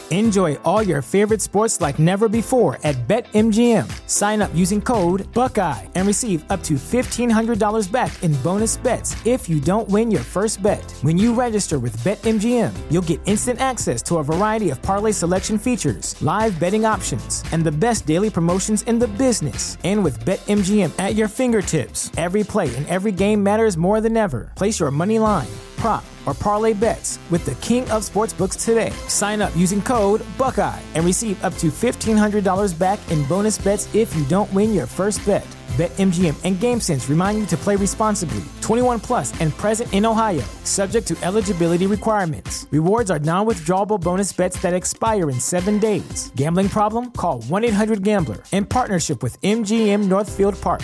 Enjoy all your favorite sports like never before at BetMGM. Sign up using code Buckeye and receive up to $1,500 back in bonus bets if you don't win your first bet. When you register with BetMGM, you'll get instant access to a variety of parlay selection features, live betting options, and the best daily promotions in the business. And with BetMGM at your fingertips, every play and every game matters more than ever. Place your money line, prop, or parlay bets with the king of sportsbooks today. Sign up using code Buckeye and receive up to $1,500 back in bonus bets if you don't win your first bet. BetMGM and GameSense remind you to play responsibly. 21 plus and present in Ohio, subject to eligibility requirements. Rewards are non-withdrawable bonus bets that expire in 7 days. Gambling problem? Call 1-800-GAMBLER. In partnership with MGM Northfield Park.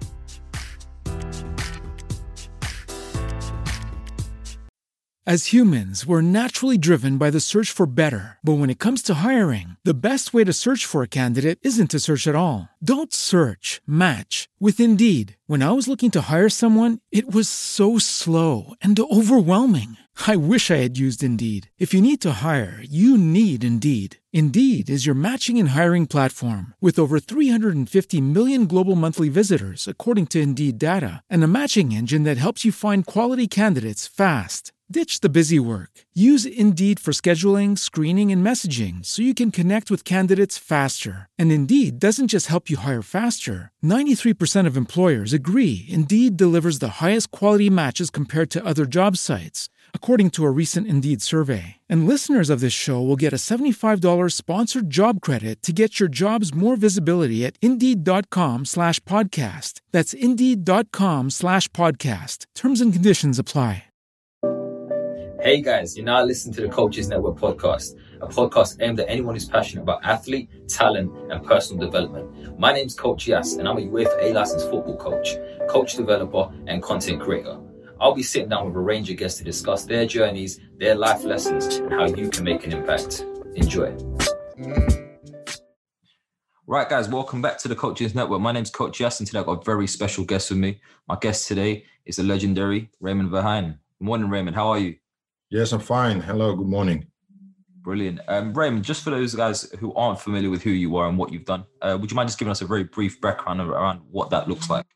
As humans, we're naturally driven by the search for better. But when it comes to hiring, the best way to search for a candidate isn't to search at all. Don't search, match with Indeed. When I was looking to hire someone, it was so slow and overwhelming. I wish I had used Indeed. If you need to hire, you need Indeed. Indeed is your matching and hiring platform with over 350 million global monthly visitors, according to Indeed data, and a matching engine that helps you find quality candidates fast. Ditch the busy work. Use Indeed for scheduling, screening, and messaging so you can connect with candidates faster. And Indeed doesn't just help you hire faster. 93% of employers agree Indeed delivers the highest quality matches compared to other job sites, according to a recent Indeed survey. And listeners of this show will get a $75 sponsored job credit to get your jobs more visibility at Indeed.com/podcast. That's Indeed.com/podcast. Terms and conditions apply. Hey guys, you're now listening to the Coaches Network podcast, a podcast aimed at anyone who's passionate about athlete, talent, and personal development. My name's Coach Yas, and I'm a UEFA licensed football coach, coach developer, and content creator. I'll be sitting down with a range of guests to discuss their journeys, their life lessons, and how you can make an impact. Enjoy. Right, guys, welcome back to the Coaches Network. My name's Coach Yas, and today I've got a very special guest with me. My guest today is the legendary Raymond Verheyen. Good morning, Raymond. How are you? Yes, I'm fine. Hello, good morning. Brilliant. Raymond, just for those guys who aren't familiar with who you are and what you've done, would you mind just giving us a very brief background around what that looks like?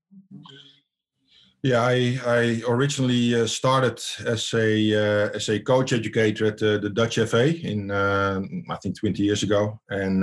Yeah, I originally started as a coach educator at the Dutch FA in I think 20 years ago, and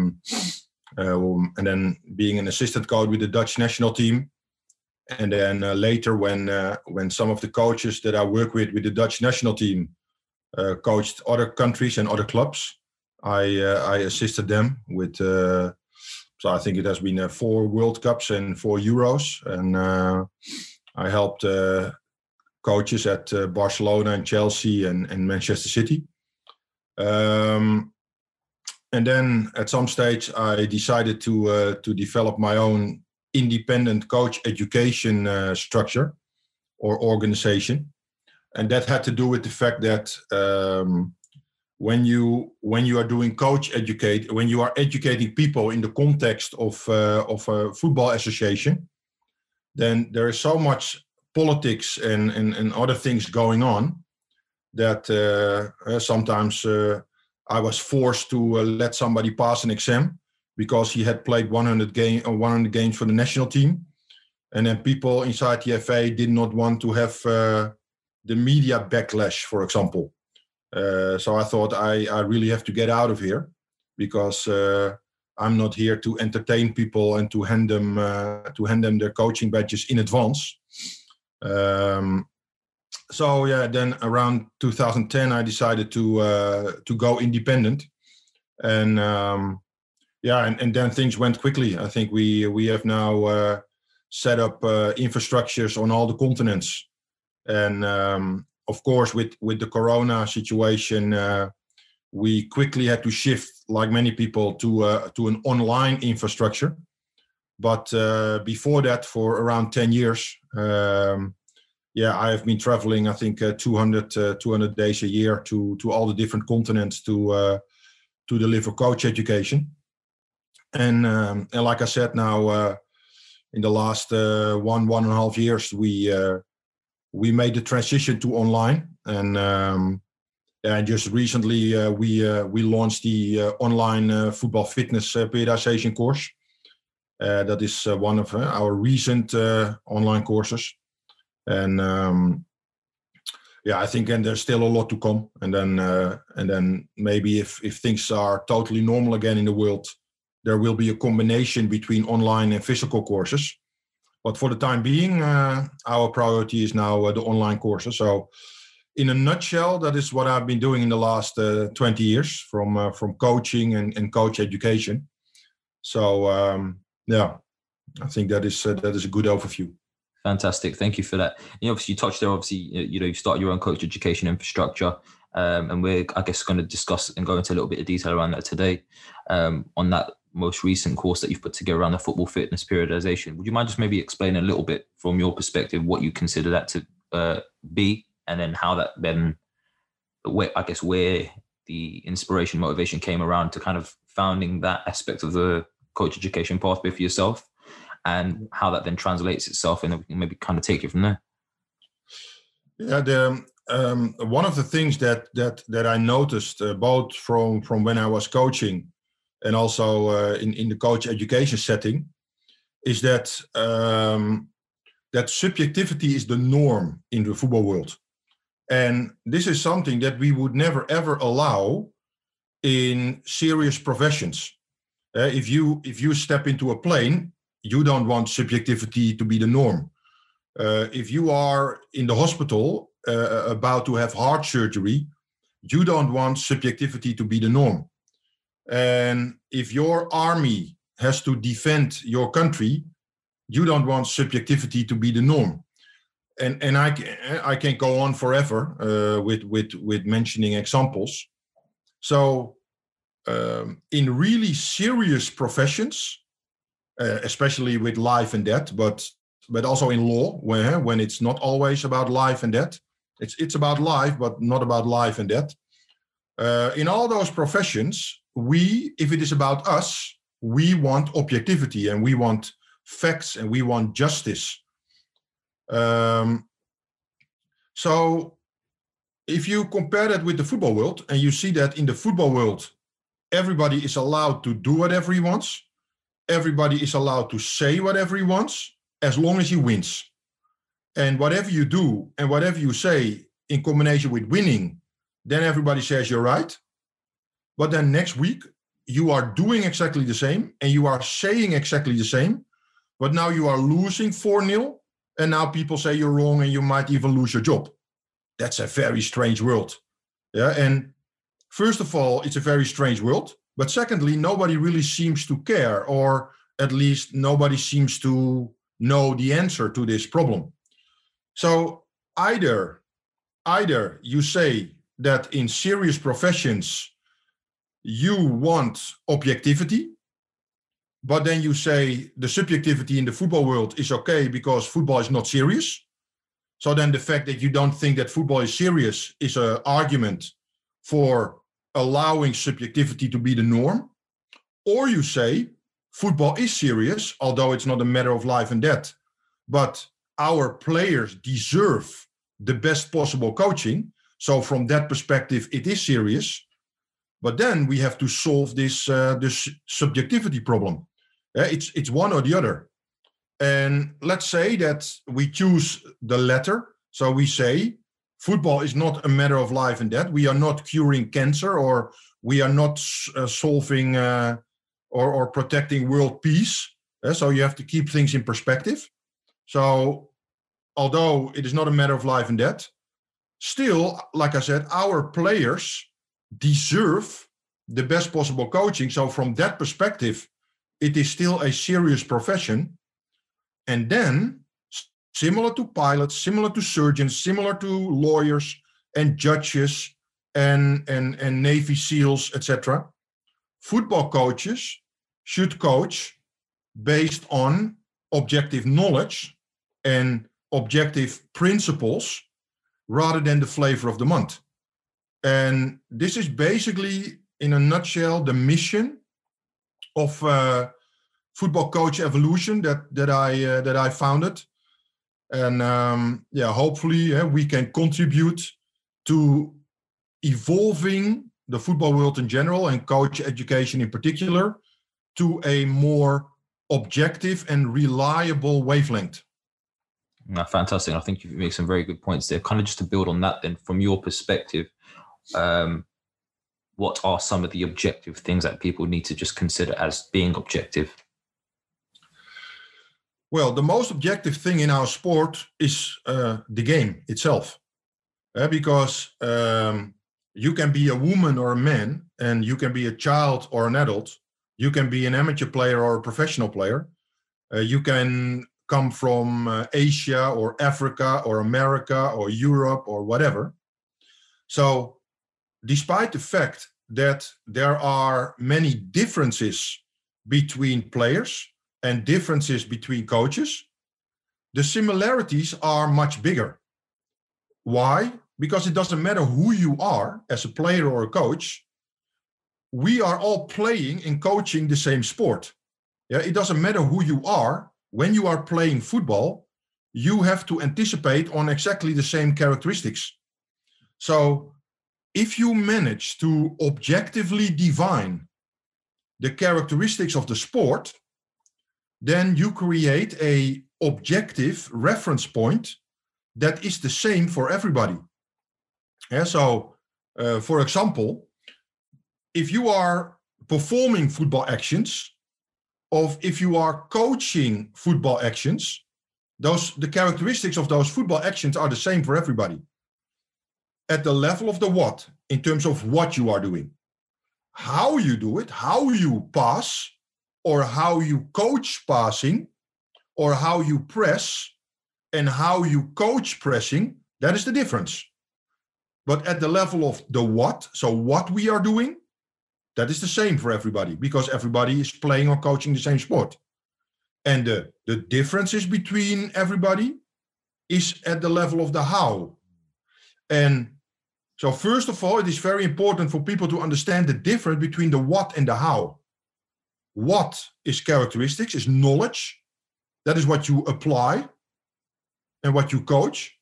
then being an assistant coach with the Dutch national team. And then later, when some of the coaches that I work with the Dutch national team coached other countries and other clubs, I assisted them with. So I think it has been 4 World Cups and 4 Euros, and I helped coaches at Barcelona and Chelsea and Manchester City. And then at some stage, I decided to develop my own independent coach education structure or organization, and that had to do with the fact that when you are doing when you are educating people in the context of a football association, then there is so much politics and other things going on that sometimes I was forced to let somebody pass an exam because he had played 100 games for the national team. And then people inside the FA did not want to have the media backlash, for example. So I thought I really have to get out of here, because I'm not here to entertain people and to hand them their coaching badges in advance. So yeah, then around 2010, I decided to go independent. And and then things went quickly. I think we have now set up infrastructures on all the continents, and of course with the Corona situation, we quickly had to shift, like many people, to an online infrastructure. But before that, for around 10 years, I have been traveling, I think 200 days a year to all the different continents to deliver coach education. And like I said, now in the last 1.5 years, we made the transition to online, and And just recently, we launched the online football fitness periodization course. That is one of our recent online courses. And I think and there's still a lot to come. And then maybe if things are totally normal again in the world, there will be a combination between online and physical courses. But for the time being, our priority is now the online courses. So in a nutshell, that is what I've been doing in the last 20 years from coaching and coach education. So I think that is a good overview. Fantastic. Thank you for that. Obviously, you touched there, you started your own coach education infrastructure. And we're, I guess, going to discuss and go into a little bit of detail around that today on that most recent course that you've put together around the football fitness periodization. Would you mind just maybe explaining a little bit from your perspective what you consider that to be, and then how that then, where the inspiration, motivation came around to kind of founding that aspect of the coach education pathway for yourself, and how that then translates itself, and maybe kind of take it from there? Yeah, one of the things that I noticed both from when I was coaching and also in the coach education setting is that that subjectivity is the norm in the football world. And this is something that we would never, ever allow in serious professions. If you step into a plane, you don't want subjectivity to be the norm. If you are in the hospital about to have heart surgery, you don't want subjectivity to be the norm. And if your army has to defend your country, you don't want subjectivity to be the norm. And I can go on forever with mentioning examples. So in really serious professions, especially with life and death, but also in law, when it's not always about life and death, it's about life, but not about life and death. In all those professions, if it is about us, we want objectivity and we want facts and we want justice. So if you compare that with the football world, and you see that in the football world, everybody is allowed to do whatever he wants. Everybody is allowed to say whatever he wants, as long as he wins. And whatever you do and whatever you say in combination with winning, then everybody says you're right. But then next week, you are doing exactly the same and you are saying exactly the same. But now you are losing 4-0, and now people say you're wrong and you might even lose your job. That's a very strange world. Yeah, and first of all, it's a very strange world. But secondly, nobody really seems to care, or at least nobody seems to know the answer to this problem. So either you say that in serious professions, you want objectivity, but then you say the subjectivity in the football world is okay because football is not serious. So then the fact that you don't think that football is serious is an argument for allowing subjectivity to be the norm. Or you say football is serious, although it's not a matter of life and death, but our players deserve the best possible coaching. So from that perspective, it is serious. But then we have to solve this subjectivity problem. It's one or the other. And let's say that we choose the latter. So we say football is not a matter of life and death. We are not curing cancer, or we are not solving or protecting world peace. So you have to keep things in perspective. So although it is not a matter of life and death, still, like I said, our players deserve the best possible coaching. So from that perspective, it is still a serious profession. And then, similar to pilots, similar to surgeons, similar to lawyers and judges and Navy SEALs, etc., football coaches should coach based on objective knowledge and objective principles rather than the flavor of the month. And this is basically, in a nutshell, the mission of Football Coach Evolution that I founded. And hopefully we can contribute to evolving the football world in general and coach education in particular to a more objective and reliable wavelength. Fantastic. I think you've made some very good points there. Kind of just to build on that then, from your perspective, what are some of the objective things that people need to just consider as being objective? Well, the most objective thing in our sport is the game itself. Because you can be a woman or a man, and you can be a child or an adult. You can be an amateur player or a professional player. You can come from Asia or Africa or America or Europe or whatever. So despite the fact that there are many differences between players and differences between coaches, the similarities are much bigger. Why? Because it doesn't matter who you are as a player or a coach. We are all playing and coaching the same sport. Yeah, it doesn't matter who you are. When you are playing football, you have to anticipate on exactly the same characteristics. So if you manage to objectively define the characteristics of the sport, then you create an objective reference point that is the same for everybody. Yeah, so, for example, if you are performing football actions, or if you are coaching football actions, the characteristics of those football actions are the same for everybody. At the level of the what, in terms of what you are doing, how you do it, how you pass, or how you coach passing, or how you press, and how you coach pressing, that is the difference. But at the level of the what, so what we are doing, that is the same for everybody, because everybody is playing or coaching the same sport. And the differences between everybody is at the level of the how. And so first of all, it is very important for people to understand the difference between the what and the how. What is characteristics, is knowledge. That is what you apply and what you coach.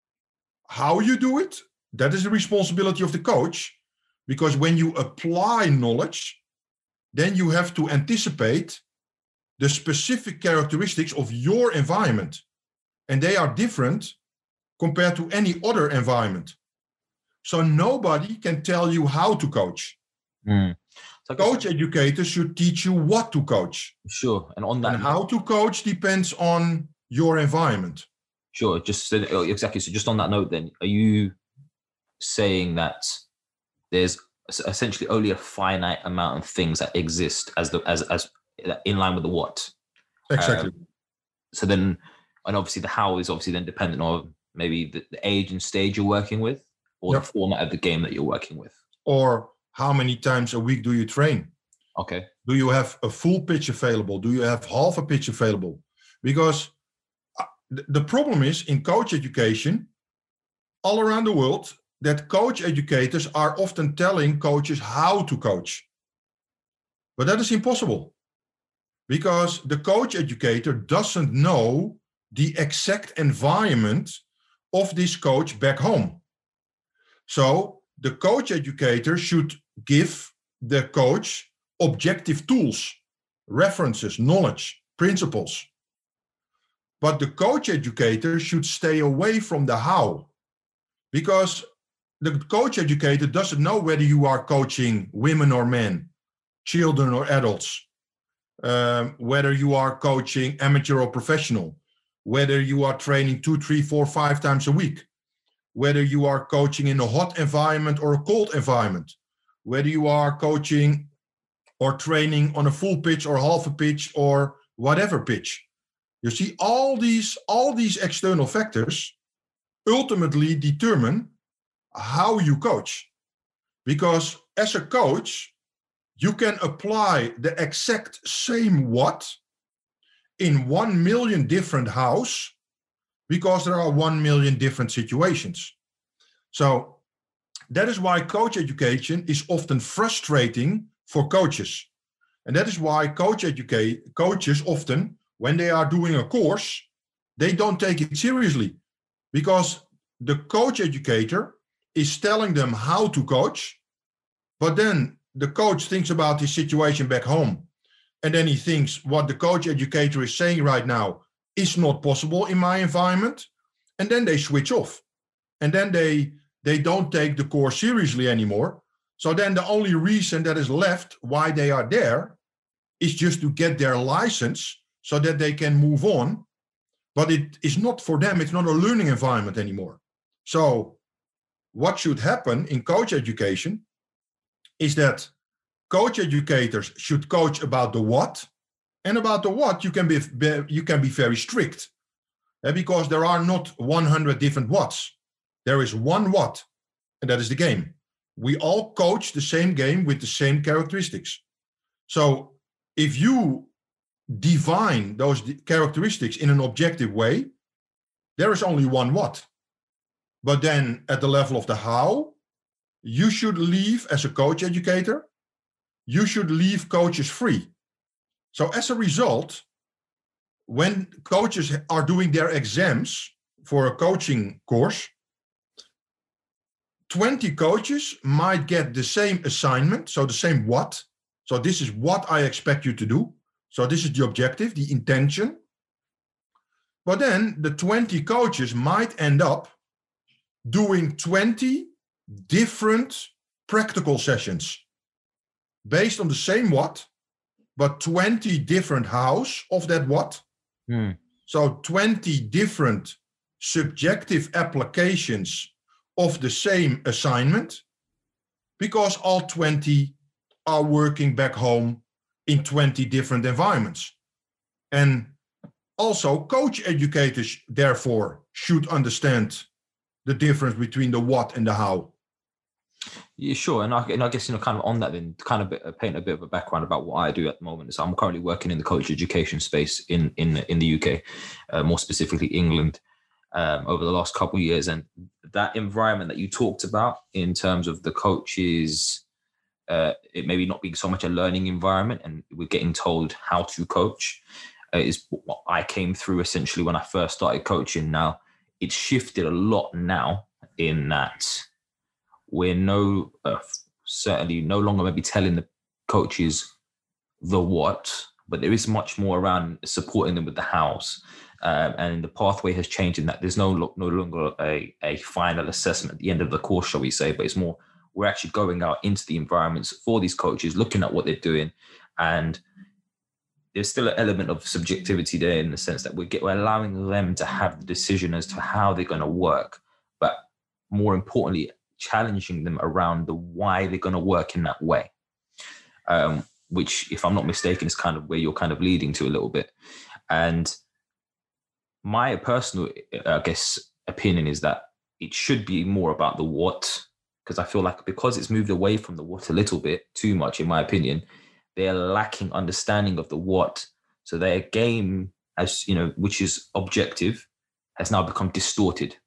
How you do it, that is the responsibility of the coach. Because when you apply knowledge, then you have to anticipate the specific characteristics of your environment. And they are different compared to any other environment. So nobody can tell you how to coach. So coach educators should teach you what to coach. Sure. And on that, and how to coach depends on your environment. Sure. Exactly. So just on that note, then, are you saying that there's essentially only a finite amount of things that exist as in line with the what? Exactly. So then, and obviously the how is obviously then dependent on maybe the age and stage you're working with, or the format of the game that you're working with, or how many times a week do you train? Okay. Do you have a full pitch available? Do you have half a pitch available? Because the problem is in coach education all around the world that coach educators are often telling coaches how to coach. But that is impossible, because the coach educator doesn't know the exact environment of this coach back home. So the coach educator should give the coach objective tools, references, knowledge, principles. But the coach educator should stay away from the how, because the coach educator doesn't know whether you are coaching women or men, children or adults, whether you are coaching amateur or professional, whether you are training 2, 3, 4, 5 times a week, whether you are coaching in a hot environment or a cold environment, whether you are coaching or training on a full pitch or half a pitch or whatever pitch. You see, all these external factors ultimately determine how you coach. Because as a coach, you can apply the exact same what in 1 million different hows, because there are 1 million different situations. So that is why coach education is often frustrating for coaches. And that is why coaches often, when they are doing a course, they don't take it seriously, because the coach educator is telling them how to coach, but then the coach thinks about his situation back home, and then he thinks what the coach educator is saying right now is not possible in my environment, and then they switch off, and then they don't take the course seriously anymore. So then the only reason that is left why they are there is just to get their license so that they can move on. But it is not for them, it's not a learning environment anymore. So what should happen in coach education is that coach educators should coach about the what, and about the what you can be very strict, because there are not 100 different whats. There is one what, and that is the game. We all coach the same game with the same characteristics. So if you define those characteristics in an objective way, there is only one what. But then at the level of the how, you should leave, as a coach educator, you should leave coaches free. So as a result, when coaches are doing their exams for a coaching course, 20 coaches might get the same assignment, so the same what. So this is what I expect you to do. So this is the objective, the intention. But then the 20 coaches might end up doing 20 different practical sessions based on the same what, but 20 different hows of that what. So 20 different subjective applications of the same assignment, because all 20 are working back home in 20 different environments. And also coach educators, therefore, should understand the difference between the what and the how. Yeah, sure. And I guess, kind of on that, then kind of paint a bit of a background about what I do at the moment. So I'm currently working in the coach education space in the UK, more specifically England, over the last couple of years. And that environment that you talked about in terms of the coaches, it maybe not being so much a learning environment and we're getting told how to coach, is what I came through essentially when I first started coaching. Now, it's shifted a lot now in that we're certainly no longer maybe telling the coaches the what, but there is much more around supporting them with the hows. And the pathway has changed in that there's no longer a final assessment at the end of the course, shall we say, but it's more we're actually going out into the environments for these coaches, looking at what they're doing. And there's still an element of subjectivity there in the sense that we're allowing them to have the decision as to how they're going to work, but more importantly, challenging them around the why they're going to work in that way, which, if I'm not mistaken, is kind of where you're kind of leading to a little bit. And my personal, I guess, opinion is that it should be more about the what, because I feel like because it's moved away from the what a little bit too much, in my opinion, they're lacking understanding of the what. So their game, as which is objective, has now become distorted.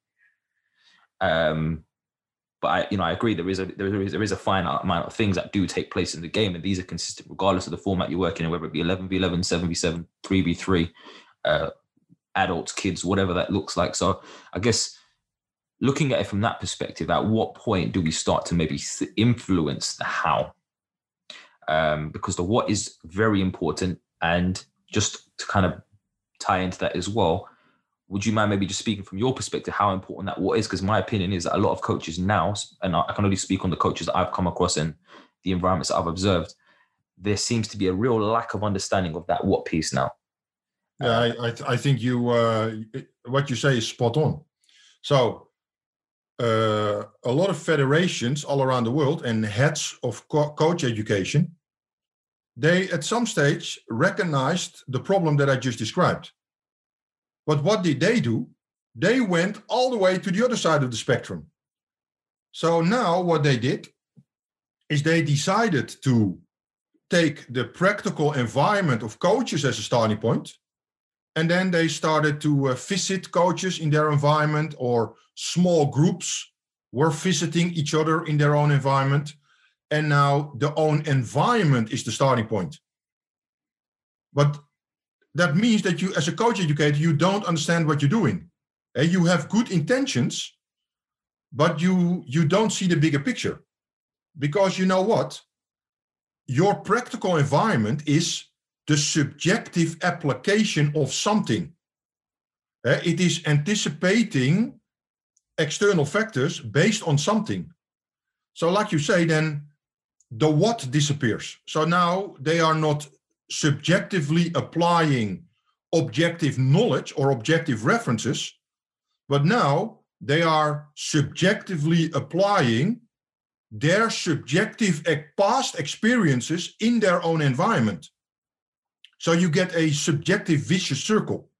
But I agree there is a finite amount of things that do take place in the game, and these are consistent regardless of the format you're working in, whether it be 11v11, 7v7, 3v3, adults, kids, whatever that looks like. So I guess looking at it from that perspective, at what point do we start to maybe influence the how? Because the what is very important. And just to kind of tie into that as well, would you mind maybe just speaking from your perspective how important that what is? Because my opinion is that a lot of coaches now, and I can only speak on the coaches that I've come across and the environments that I've observed, there seems to be a real lack of understanding of that what piece now. Yeah, I think what you say is spot on. So a lot of federations all around the world and heads of coach education, they at some stage recognized the problem that I just described. But what did they do? They went all the way to the other side of the spectrum. So now what they did is they decided to take the practical environment of coaches as a starting point. And then they started to visit coaches in their environment, or small groups were visiting each other in their own environment. And now the own environment is the starting point. But that means that you, as a coach educator, you don't understand what you're doing. You have good intentions, but you don't see the bigger picture. Because you know what? Your practical environment is the subjective application of something. It is anticipating external factors based on something. So like you say, then the what disappears. So now they are not subjectively applying objective knowledge or objective references, but now they are subjectively applying their subjective past experiences in their own environment. So you get a subjective vicious circle.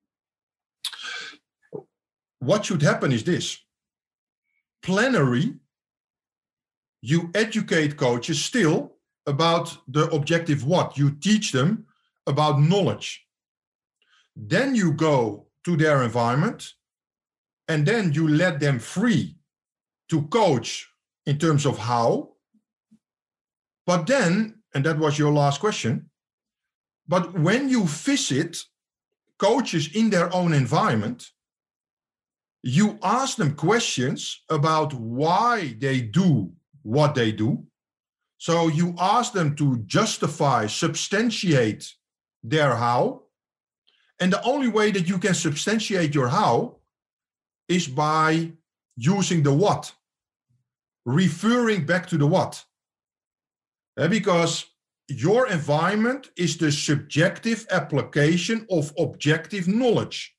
What should happen is this. Plenary, you educate coaches still about the objective what. You teach them about knowledge. Then you go to their environment and then you let them free to coach in terms of how. But then, and that was your last question, but when you visit coaches in their own environment, you ask them questions about why they do what they do. So you ask them to justify, substantiate their how. And the only way that you can substantiate your how is by using the what, referring back to the what. Because your environment is the subjective application of objective knowledge.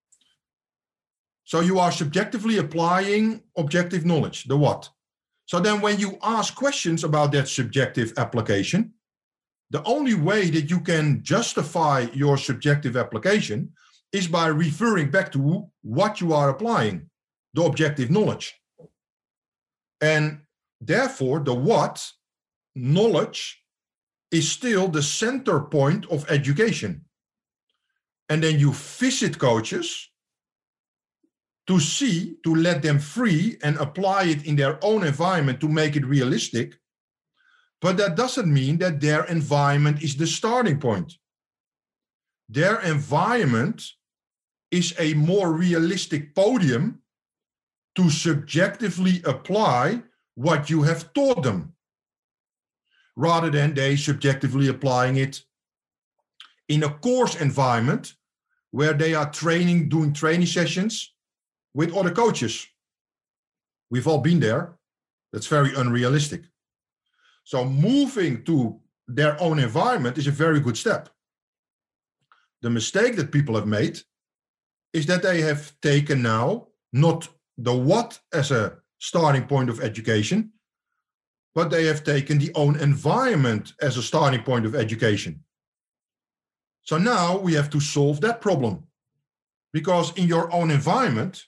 So you are subjectively applying objective knowledge, the what. So then when you ask questions about that subjective application, the only way that you can justify your subjective application is by referring back to what you are applying, the objective knowledge. And therefore, the what, knowledge, is still the center point of education. And then you visit coaches to see, to let them free and apply it in their own environment to make it realistic. But that doesn't mean that their environment is the starting point. Their environment is a more realistic podium to subjectively apply what you have taught them, rather than they subjectively applying it in a course environment where they are training, doing training sessions with other coaches. We've all been there. That's very unrealistic. So moving to their own environment is a very good step. The mistake that people have made is that they have taken now not the what as a starting point of education, but they have taken the own environment as a starting point of education. So now we have to solve that problem. Because in your own environment,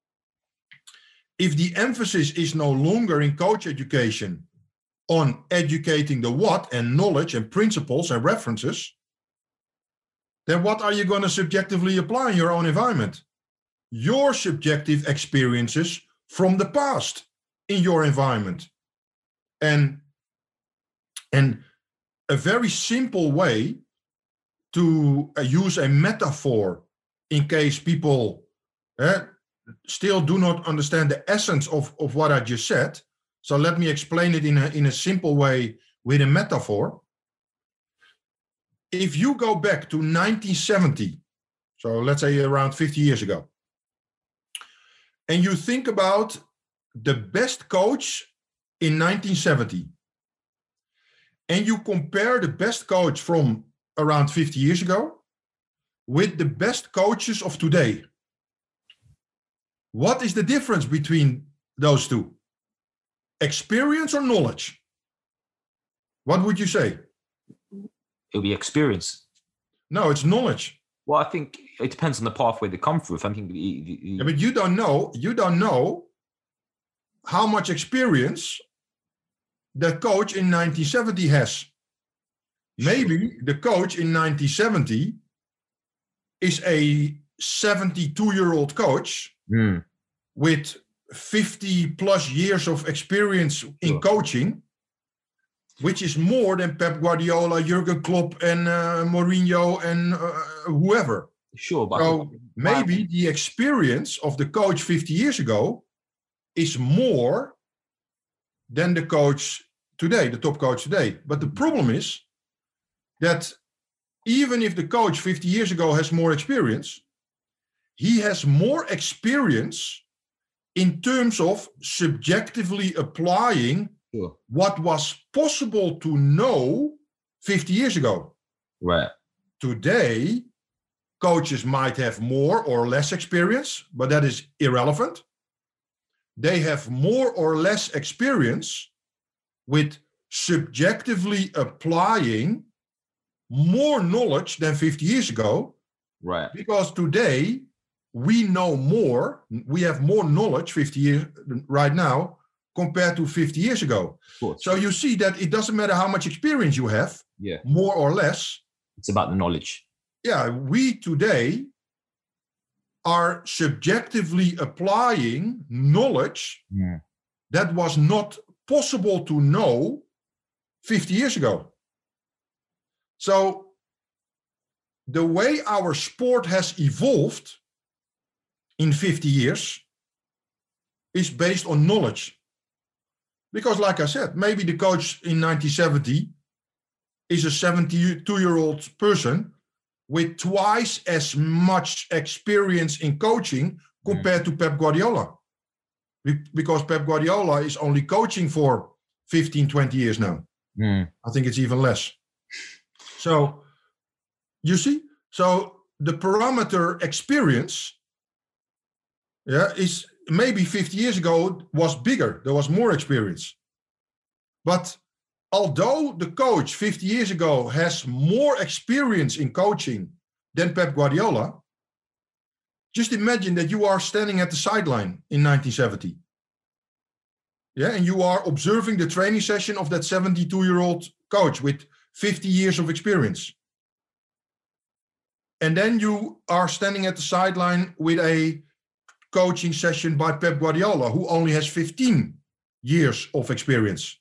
if the emphasis is no longer in coach education on educating the what and knowledge and principles and references, then what are you going to subjectively apply in your own environment? Your subjective experiences from the past in your environment. And a very simple way to use a metaphor in case people still do not understand the essence of what I just said. So let me explain it in a simple way with a metaphor. If you go back to 1970, so let's say around 50 years ago, and you think about the best coach in 1970, and you compare the best coach from around 50 years ago with the best coaches of today, what is the difference between those two? Experience or knowledge? What would you say? It'll be experience. No, it's knowledge. Well, I think it depends on the pathway they come through. If I think, yeah, but you don't know how much experience the coach in 1970 has. Maybe the coach in 1970 is a 72-year-old coach with 50 plus years of experience in coaching, which is more than Pep Guardiola, Jurgen Klopp, and Mourinho, and whoever. Sure, but so maybe the experience of the coach 50 years ago is more than the coach today, the top coach today. But the problem is that even if the coach 50 years ago has more experience, he has more experience in terms of subjectively applying what was possible to know 50 years ago. Right. Today, coaches might have more or less experience, but that is irrelevant. They have more or less experience with subjectively applying more knowledge than 50 years ago. Right. Because today we know more, we have more knowledge 50 years right now compared to 50 years ago. So you see that it doesn't matter how much experience you have, more or less. It's about the knowledge. Yeah, we today are subjectively applying knowledge that was not possible to know 50 years ago. So the way our sport has evolved in 50 years is based on knowledge. Because like I said, maybe the coach in 1970 is a 72-year-old person with twice as much experience in coaching compared to Pep Guardiola. Because Pep Guardiola is only coaching for 15, 20 years now. I think it's even less. So, you see? So, the parameter experience is maybe 50 years ago was bigger. There was more experience. But although the coach 50 years ago has more experience in coaching than Pep Guardiola, just imagine that you are standing at the sideline in 1970. Yeah, and you are observing the training session of that 72-year-old coach with 50 years of experience. And then you are standing at the sideline with a coaching session by Pep Guardiola, who only has 15 years of experience.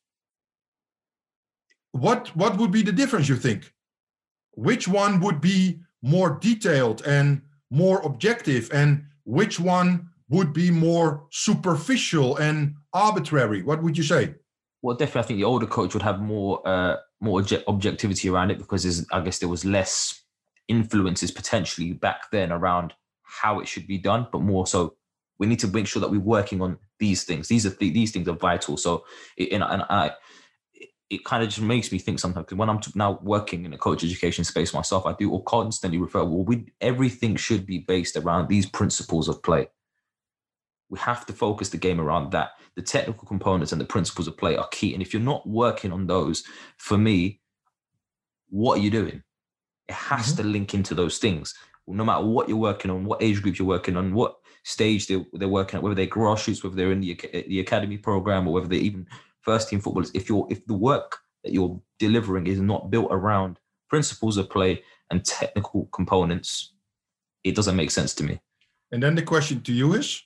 What would be the difference, you think? Which one would be more detailed and more objective, and which one would be more superficial and arbitrary? What would you say? Well, definitely, I think the older coach would have more objectivity around it, because I guess there was less influences potentially back then around how it should be done, but more so we need to make sure that we're working on these things. These things are vital. So it kind of just makes me think sometimes, because when I'm now working in a coach education space myself, I do constantly refer, everything should be based around these principles of play. We have to focus the game around that. The technical components and the principles of play are key. And if you're not working on those, for me, what are you doing? It has to link into those things. No matter what you're working on, what age group you're working on, what stage they're working at, whether they're grassroots, whether they're in the academy program, or whether they're even first team footballers, if the work that you're delivering is not built around principles of play and technical components, it doesn't make sense to me. And then the question to you is,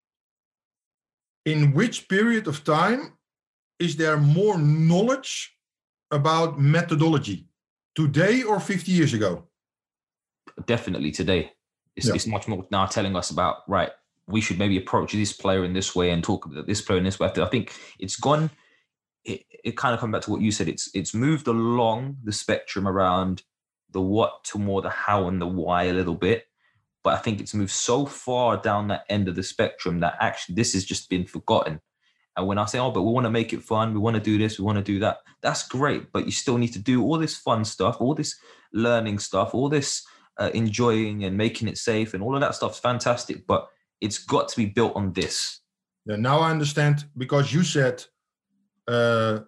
in which period of time is there more knowledge about methodology? Today or 50 years ago? Definitely today. It's much more now telling us about, right, we should maybe approach this player in this way and talk about this player in this way. I think it's gone, it kind of comes back to what you said. It's moved along the spectrum around the what to more the how and the why a little bit. But I think it's moved so far down that end of the spectrum that actually this has just been forgotten. And when I say, but we want to make it fun, we want to do this, we want to do that, that's great. But you still need to do all this fun stuff, all this learning stuff, all this enjoying and making it safe, and all of that stuff's fantastic. But it's got to be built on this. Yeah, now I understand, because you said the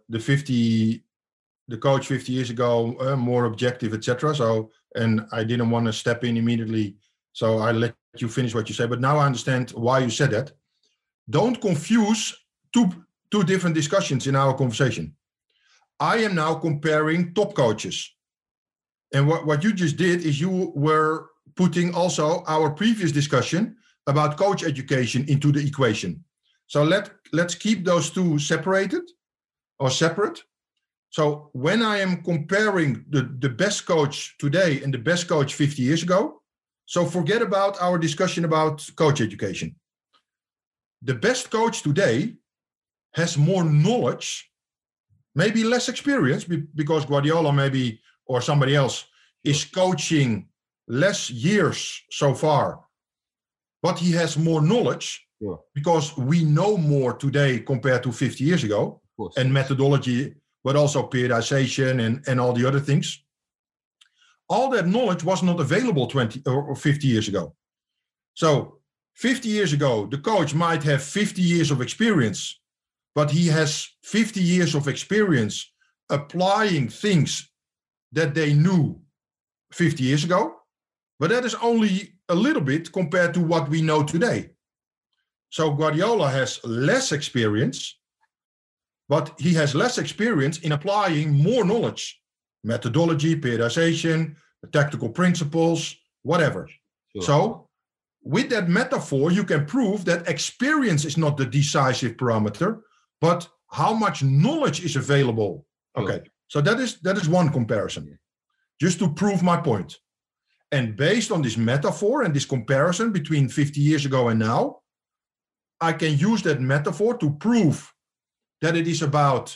coach 50 years ago, more objective, etc. So, and I didn't want to step in immediately, so I let you finish what you said. But now I understand why you said that. Don't confuse two different discussions in our conversation. I am now comparing top coaches. And what you just did is you were putting also our previous discussion about coach education into the equation. So let's keep those two separated or separate. So when I am comparing the best coach today and the best coach 50 years ago, so forget about our discussion about coach education. the best coach today has more knowledge, maybe less experience, because Guardiola maybe or somebody else is coaching less years so far, but he has more knowledge because we know more today compared to 50 years ago, and methodology, but also periodization and all the other things. All that knowledge was not available 20 or 50 years ago. So 50 years ago, the coach might have 50 years of experience, but he has 50 years of experience applying things that they knew 50 years ago. But that is only a little bit compared to what we know today. So Guardiola has less experience, but he has less experience in applying more knowledge, methodology, periodization, tactical principles, whatever. Sure. So with that metaphor, you can prove that experience is not the decisive parameter, but how much knowledge is available. Sure. Okay, so that is one comparison, just to prove my point. And based on this metaphor and this comparison between 50 years ago and now, I can use that metaphor to prove that it is about,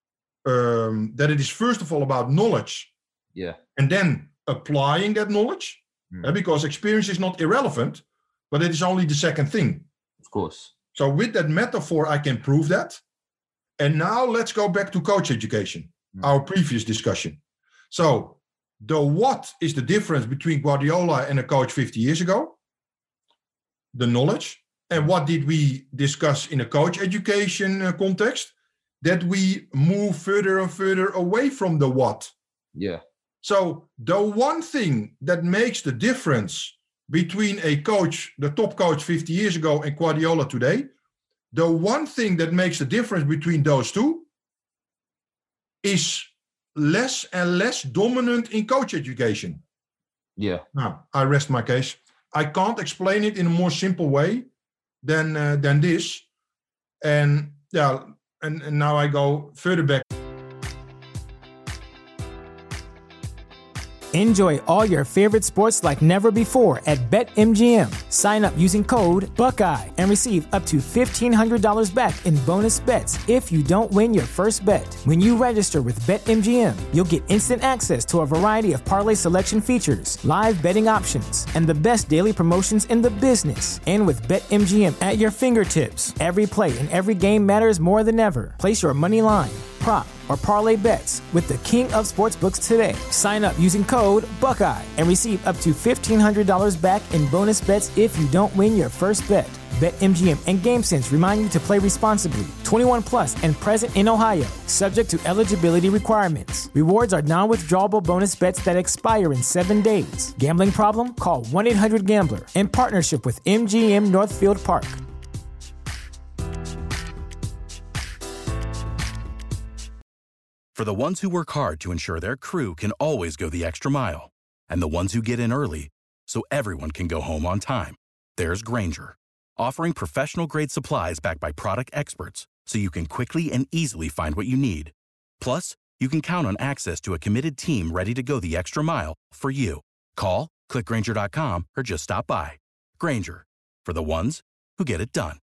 that it is first of all about knowledge. Yeah. And then applying that knowledge, because experience is not irrelevant, but it is only the second thing. Of course. So with that metaphor, I can prove that. And now let's go back to coach education, our previous discussion. So the what is the difference between Guardiola and a coach 50 years ago? The knowledge. And what did we discuss in a coach education context? That we move further and further away from the what. Yeah. So the one thing that makes the difference between a coach, the top coach 50 years ago, and Guardiola today, the one thing that makes the difference between those two is less and less dominant in coach education. Yeah. Now, I rest my case. I can't explain it in a more simple way than this. And yeah, and now I go further back. Enjoy all your favorite sports like never before at BetMGM. Sign up using code Buckeye and receive up to $1,500 back in bonus bets if you don't win your first bet. When you register with BetMGM, you'll get instant access to a variety of parlay selection features, live betting options, and the best daily promotions in the business. And with BetMGM at your fingertips, every play and every game matters more than ever. Place your money line, prop, or parlay bets with the king of sportsbooks today. Sign up using code Buckeye and receive up to $1,500 back in bonus bets if you don't win your first bet. BetMGM and GameSense remind you to play responsibly. 21 plus and present in Ohio, subject to eligibility requirements. Rewards are non-withdrawable bonus bets that expire in 7 days. Gambling problem? Call 1-800-GAMBLER in partnership with MGM Northfield Park. For the ones who work hard to ensure their crew can always go the extra mile, and the ones who get in early so everyone can go home on time, there's Grainger, offering professional-grade supplies backed by product experts so you can quickly and easily find what you need. Plus, you can count on access to a committed team ready to go the extra mile for you. Call, click Grainger.com, or just stop by. Grainger, for the ones who get it done.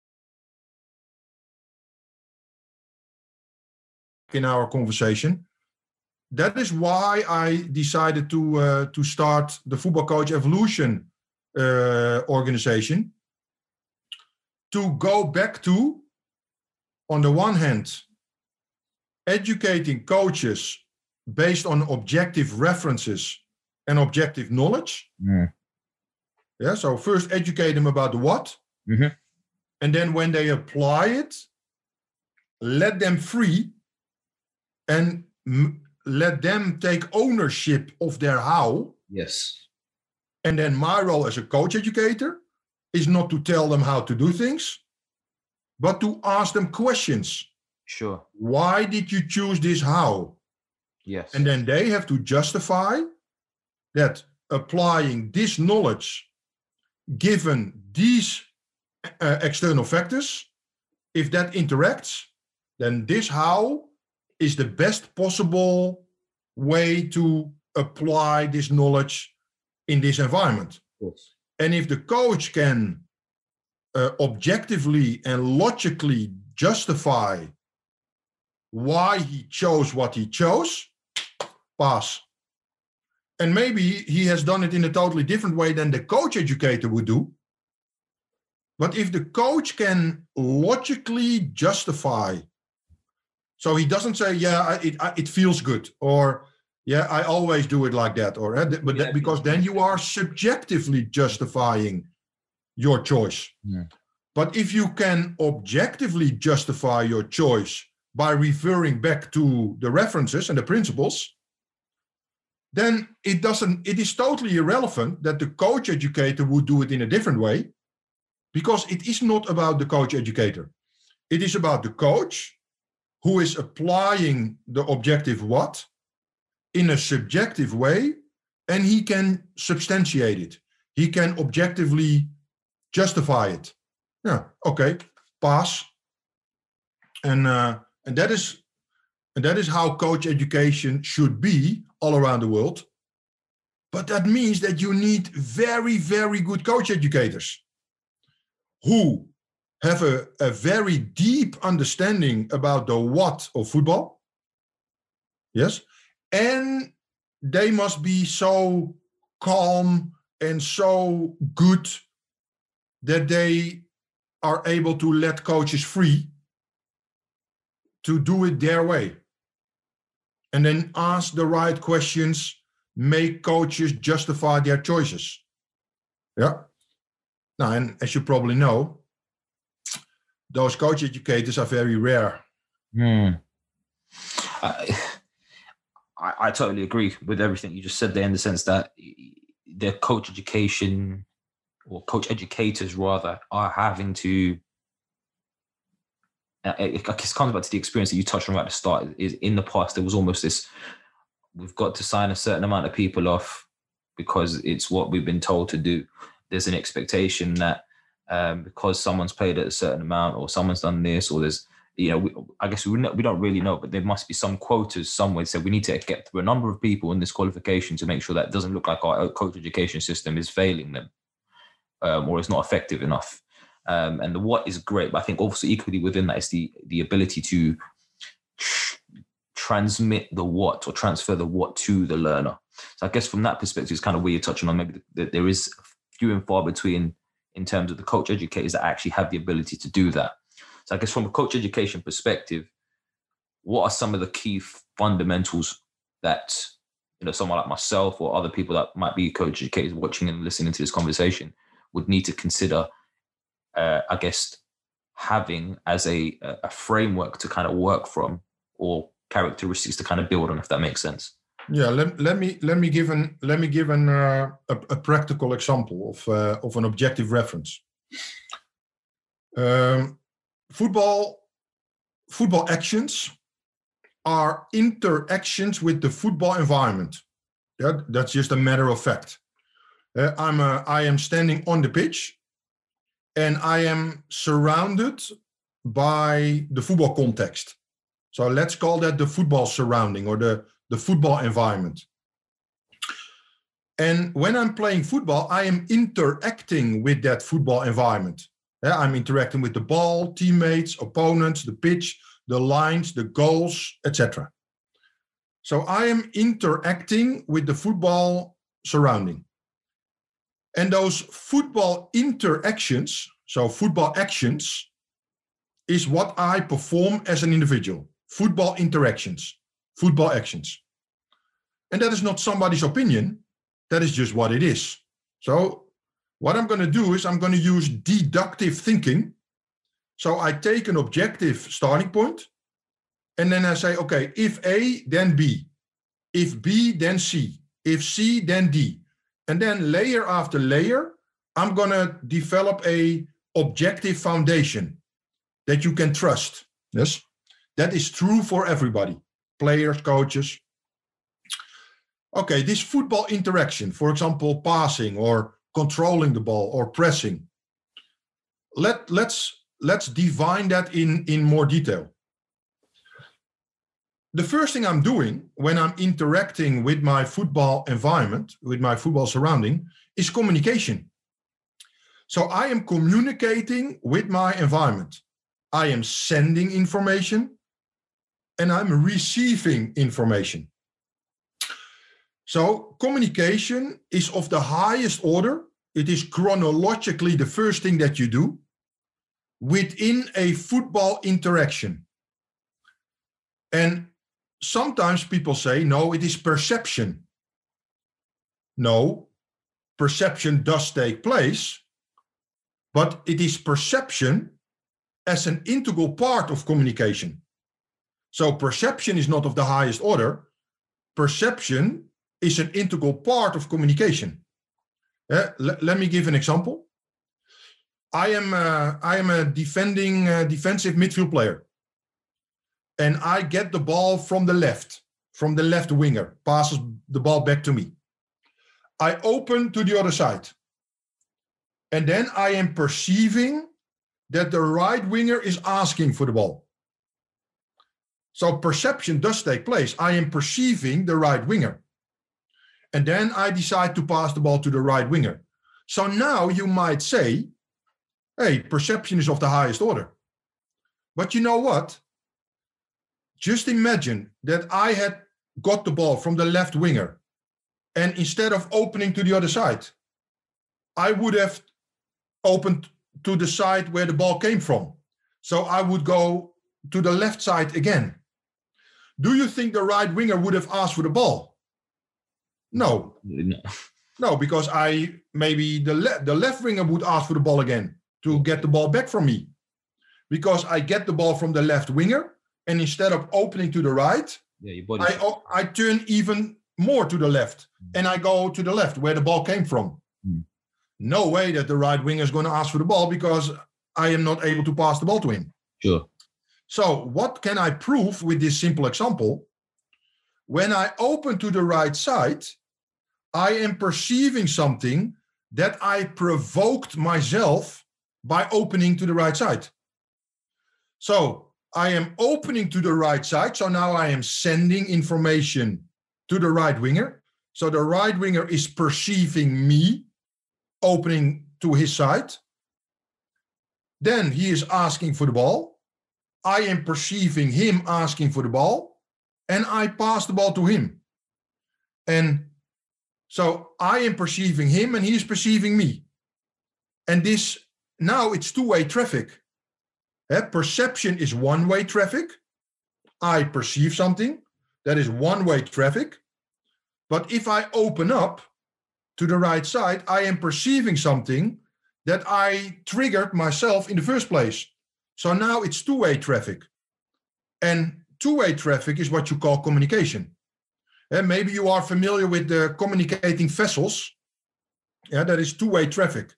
In our conversation, that is why I decided to start the Football Coach Evolution organization, to go back to, on the one hand, educating coaches based on objective references and objective knowledge. Yeah, so first educate them about the what, and then when they apply it, let them free and let them take ownership of their how. Yes. And then my role as a coach educator is not to tell them how to do things, but to ask them questions. Sure. Why did you choose this how? Yes. And then they have to justify that applying this knowledge, given these external factors, if that interacts, then this how is the best possible way to apply this knowledge in this environment. Yes. And if the coach can objectively and logically justify why he chose what he chose, pass. And maybe he has done it in a totally different way than the coach educator would do. But if the coach can logically justify, so he doesn't say, yeah, it feels good, or yeah, I always do it like that, or because then you are subjectively justifying your choice. Yeah. But if you can objectively justify your choice by referring back to the references and the principles, then it is totally irrelevant that the coach educator would do it in a different way, because it is not about the coach educator. It is about the coach who is applying the objective what in a subjective way, and he can substantiate it. He can objectively justify it. Yeah, okay, pass. And that is how coach education should be all around the world. But that means that you need very, very good coach educators who have a very deep understanding about the what of football. Yes. And they must be so calm and so good that they are able to let coaches free to do it their way. And then ask the right questions, make coaches justify their choices. Yeah. Now, and as you probably know, those coach educators are very rare. I totally agree with everything you just said there, in the sense that the coach education, or coach educators rather, are having to, it comes back to the experience that you touched on right at the start. Is in the past, there was almost this, we've got to sign a certain amount of people off because it's what we've been told to do. There's an expectation that because someone's played at a certain amount, or someone's done this, or there's, I guess we don't really know, but there must be some quotas somewhere. So we need to get through a number of people in this qualification to make sure that it doesn't look like our coach education system is failing them, or it's not effective enough. And the what is great, but I think also equally within that is the ability to transmit the what, or transfer the what to the learner. So I guess from that perspective, it's kind of where you're touching on, maybe that there is few and far between in terms of the coach educators that actually have the ability to do that. So I guess from a coach education perspective, what are some of the key fundamentals that, someone like myself or other people that might be coach educators watching and listening to this conversation would need to consider, I guess, having as a framework to kind of work from, or characteristics to kind of build on, if that makes sense? Yeah, let me give a practical example of an objective reference. Football actions are interactions with the football environment. That's just a matter of fact. I am standing on the pitch, and I am surrounded by the football context. So let's call that the football surrounding, or the football environment. And when I'm playing football, I am interacting with that football environment. I'm interacting with the ball, teammates, opponents, the pitch, the lines, the goals, etc. So I am interacting with the football surrounding. And those football interactions, so football actions, is what I perform as an individual. Football interactions, football actions. And that is not somebody's opinion. That is just what it is. So what I'm going to do is I'm going to use deductive thinking. So I take an objective starting point, and then I say, okay, if A, then B. If B, then C. If C, then D. And then layer after layer, I'm going to develop a objective foundation that you can trust. Yes, that is true for everybody, players, coaches. Okay, this football interaction, for example, passing or controlling the ball or pressing. Let's define that in more detail. The first thing I'm doing when I'm interacting with my football environment, with my football surrounding, is communication. So I am communicating with my environment. I am sending information and I'm receiving information. So communication is of the highest order. It is chronologically the first thing that you do within a football interaction. And sometimes people say, no, it is perception. No, perception does take place, but it is perception as an integral part of communication. So perception is not of the highest order. Perception is an integral part of communication. Let me give an example. I am a defensive midfield player, and I get the ball from the left winger, passes the ball back to me. I open to the other side, and then I am perceiving that the right winger is asking for the ball. So perception does take place. I am perceiving the right winger. And then I decide to pass the ball to the right winger. So now you might say, hey, perception is of the highest order. But you know what? Just imagine that I had got the ball from the left winger, and instead of opening to the other side, I would have opened to the side where the ball came from. So I would go to the left side again. Do you think the right winger would have asked for the ball? No, because maybe the left winger would ask for the ball again to get the ball back from me, because I get the ball from the left winger, and instead of opening to the right, I turn even more to the left, and I go to the left where the ball came from. No way that the right winger is going to ask for the ball, because I am not able to pass the ball to him. Sure. So what can I prove with this simple example? When I open to the right side, I am perceiving something that I provoked myself by opening to the right side. So I am opening to the right side. So now I am sending information to the right winger. So the right winger is perceiving me opening to his side. Then he is asking for the ball. I am perceiving him asking for the ball, and I pass the ball to him. And so I am perceiving him, and he is perceiving me. And this, now it's two-way traffic. Perception is one-way traffic. I perceive something. That is one-way traffic. But if I open up to the right side, I am perceiving something that I triggered myself in the first place. So now it's two-way traffic. And two-way traffic is what you call communication. And maybe you are familiar with the communicating vessels. Yeah, that is two-way traffic.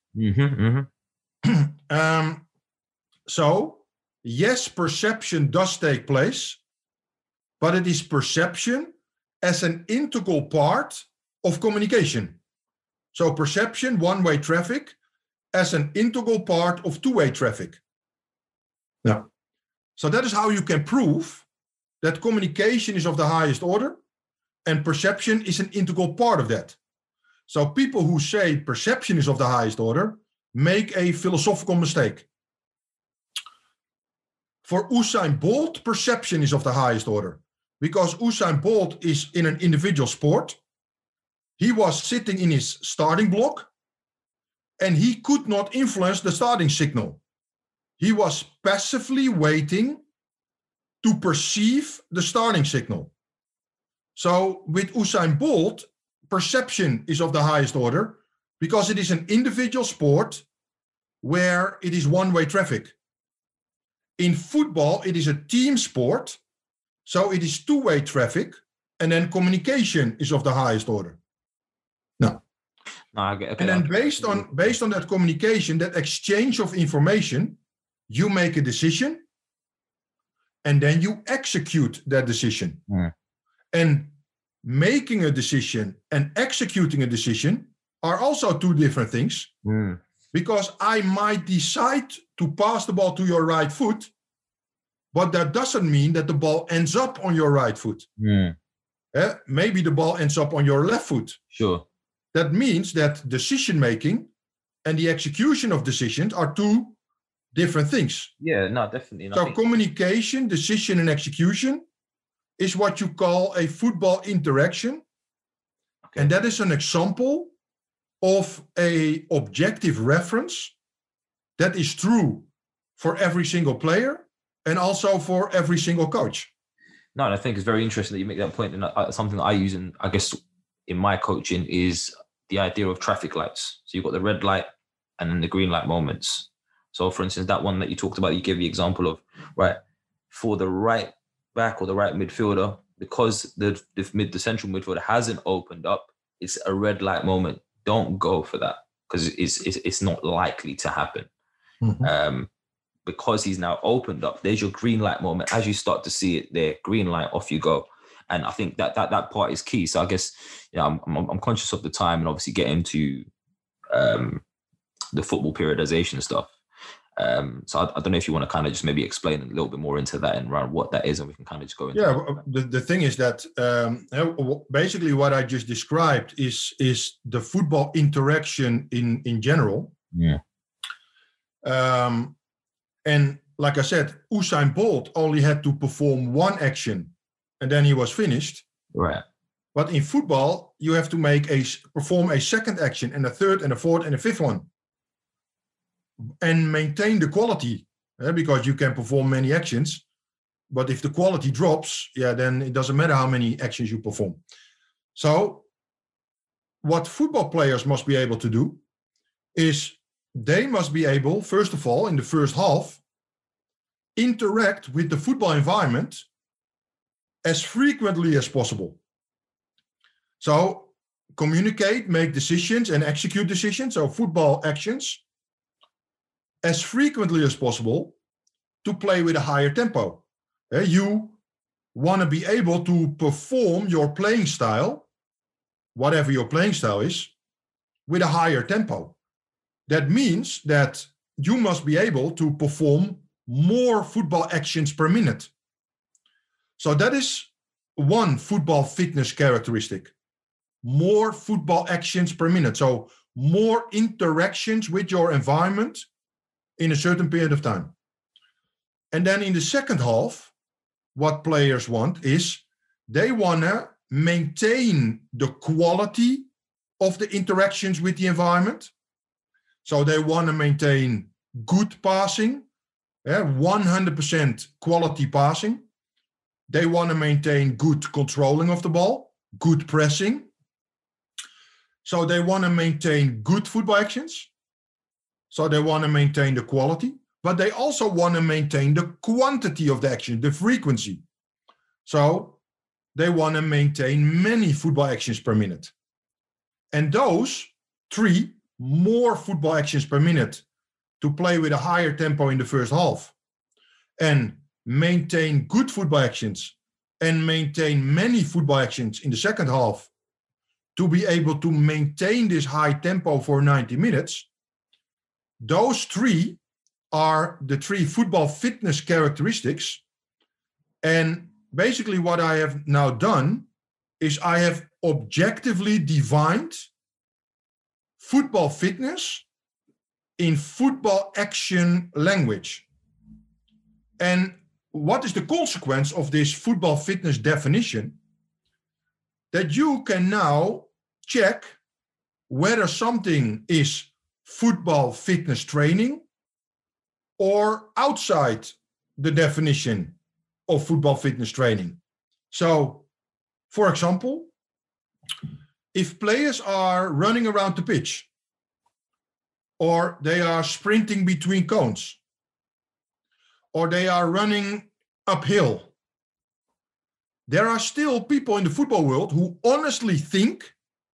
So, yes, perception does take place, but it is perception as an integral part of communication. So perception, one-way traffic, as an integral part of two-way traffic. Yeah. So that is how you can prove that communication is of the highest order and perception is an integral part of that. So people who say perception is of the highest order make a philosophical mistake. For Usain Bolt, perception is of the highest order because Usain Bolt is in an individual sport. He was sitting in his starting block and he could not influence the starting signal. He was passively waiting to perceive the starting signal. So with Usain Bolt, perception is of the highest order because it is an individual sport where it is one-way traffic. In football, it is a team sport, so it is two-way traffic, and then communication is of the highest order. No, okay, and then based on that communication, that exchange of information, you make a decision, and then you execute that decision. And making a decision and executing a decision are also two different things. Because I might decide to pass the ball to your right foot, but that doesn't mean that the ball ends up on your right foot. Maybe the ball ends up on your left foot. Sure. That means that decision-making and the execution of decisions are two different things. Yeah, no, definitely. So communication, decision, and execution is what you call a football interaction. Okay. And that is an example of a objective reference that is true for every single player and also for every single coach. No, and I think it's very interesting that you make that point. And something that I use in my coaching is the idea of traffic lights. So you've got the red light and then the green light moments. So for instance, that one that you talked about, you gave the example of, right, for the right back or the right midfielder, because the central midfielder hasn't opened up, it's a red light moment. Don't go for that because it's not likely to happen. Mm-hmm. Because he's now opened up, there's your green light moment. As you start to see it there, green light, off you go. And I think that part is key. So I guess, I'm conscious of the time and obviously get into the football periodization stuff. So I don't know if you want to kind of just maybe explain a little bit more into that and around what that is, and we can kind of just go into the thing is that basically what I just described is the football interaction in general. Yeah. And like I said, Usain Bolt only had to perform one action and then he was finished. Right. But in football, you have to perform a second action and a third and a fourth and a fifth one. And maintain the quality, because you can perform many actions. But if the quality drops, then it doesn't matter how many actions you perform. So what football players must be able to do is they must be able, first of all, in the first half, interact with the football environment as frequently as possible. So communicate, make decisions, and execute decisions, so football actions, as frequently as possible to play with a higher tempo. You want to be able to perform your playing style, whatever your playing style is, with a higher tempo. That means that you must be able to perform more football actions per minute. So that is one football fitness characteristic. More football actions per minute. So more interactions with your environment in a certain period of time. And then in the second half, what players want is they want to maintain the quality of the interactions with the environment. So they want to maintain good passing, 100% quality passing. They want to maintain good controlling of the ball, good pressing. So they want to maintain good football actions. So they want to maintain the quality, but they also want to maintain the quantity of the action, the frequency. So they want to maintain many football actions per minute. And those three, more football actions per minute to play with a higher tempo in the first half, and maintain good football actions and maintain many football actions in the second half to be able to maintain this high tempo for 90 minutes. Those three are the three football fitness characteristics. And basically what I have now done is I have objectively defined football fitness in football action language. And what is the consequence of this football fitness definition? That you can now check whether something is football fitness training or outside the definition of football fitness training. So, for example, if players are running around the pitch or they are sprinting between cones or they are running uphill, there are still people in the football world who honestly think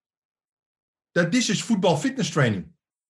that this is football fitness training.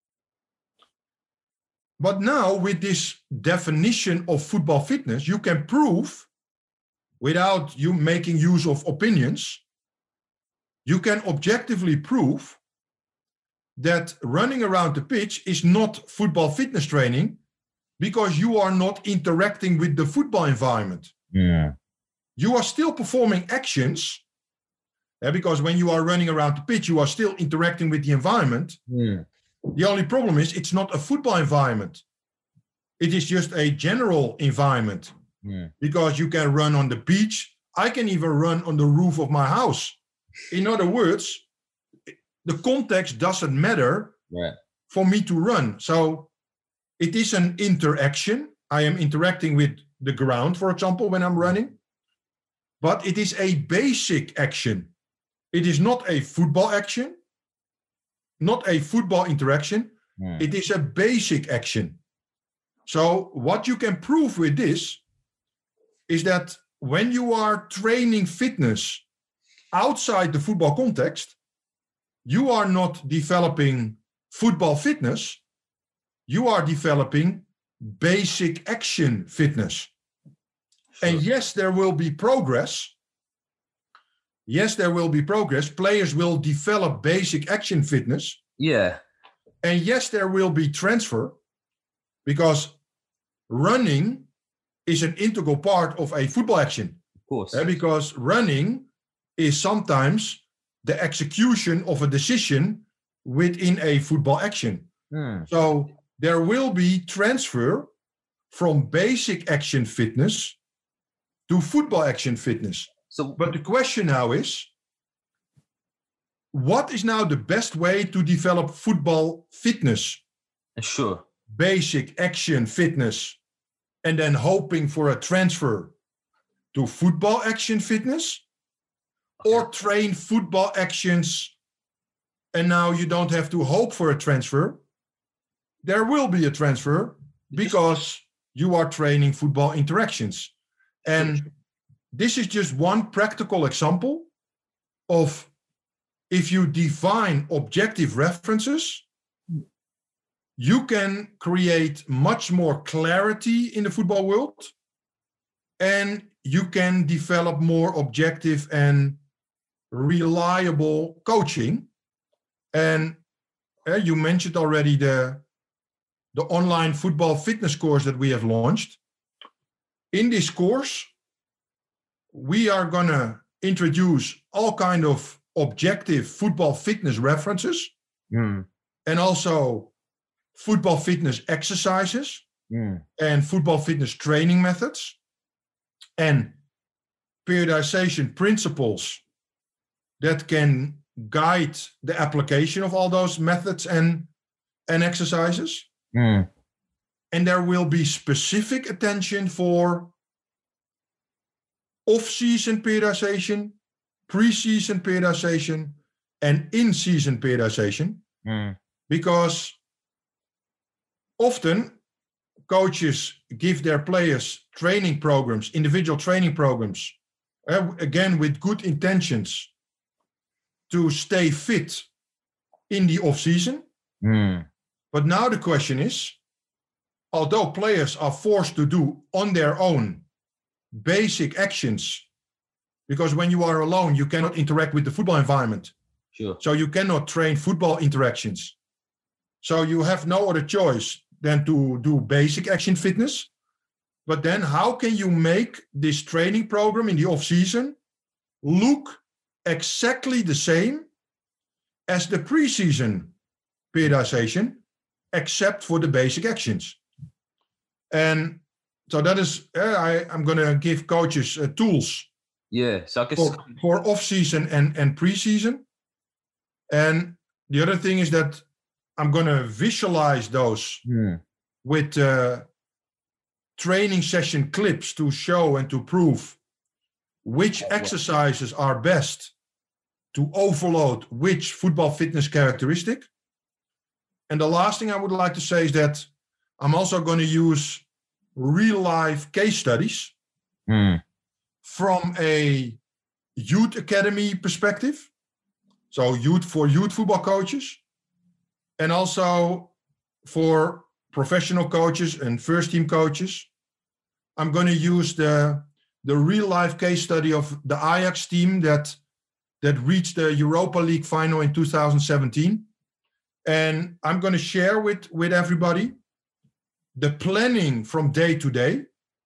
But now with this definition of football fitness, you can prove, without you making use of opinions, you can objectively prove that running around the pitch is not football fitness training because you are not interacting with the football environment. Yeah. You are still performing actions, because when you are running around the pitch, you are still interacting with the environment. Yeah. The only problem is it's not a football environment. It is just a general environment because you can run on the beach. I can even run on the roof of my house. In other words, the context doesn't matter for me to run. So it is an interaction. I am interacting with the ground, for example, when I'm running. But it is a basic action. It is not a football action, not a football interaction. It is a basic action. So what you can prove with this is that when you are training fitness outside the football context, you are not developing football fitness, you are developing basic action fitness. Sure. And yes, there will be progress. Yes, there will be progress. Players will develop basic action fitness. Yeah. And yes, there will be transfer because running is an integral part of a football action. Of course. Because running is sometimes the execution of a decision within a football action. So there will be transfer from basic action fitness to football action fitness. But the question now is, what is now the best way to develop football fitness? Sure. Basic action fitness, and then hoping for a transfer to football action fitness, or train football actions and now you don't have to hope for a transfer. There will be a transfer because you are training football interactions. And this is just one practical example of if you define objective references, you can create much more clarity in the football world, and you can develop more objective and reliable coaching. And you mentioned already the online football fitness course that we have launched. In this course, we are going to introduce all kind of objective football fitness references and also football fitness exercises and football fitness training methods and periodization principles that can guide the application of all those methods and exercises. And there will be specific attention for off-season periodization, pre-season periodization, and in-season periodization. Because often coaches give their players training programs, individual training programs, again with good intentions to stay fit in the off-season. But now the question is, although players are forced to do on their own basic actions, because when you are alone, you cannot interact with the football environment. Sure. So you cannot train football interactions. So you have no other choice than to do basic action fitness. But then how can you make this training program in the off-season look exactly the same as the pre-season periodization, except for the basic actions? And so that is, I'm going to give coaches tools so I guess for off-season and pre-season. And the other thing is that I'm going to visualize those with training session clips to show and to prove which exercises are best to overload which football fitness characteristic. And the last thing I would like to say is that I'm also going to use real-life case studies from a youth academy perspective. So youth football coaches, and also for professional coaches and first-team coaches. I'm going to use the real-life case study of the Ajax team that reached the Europa League final in 2017. And I'm going to share with everybody the planning from day to day,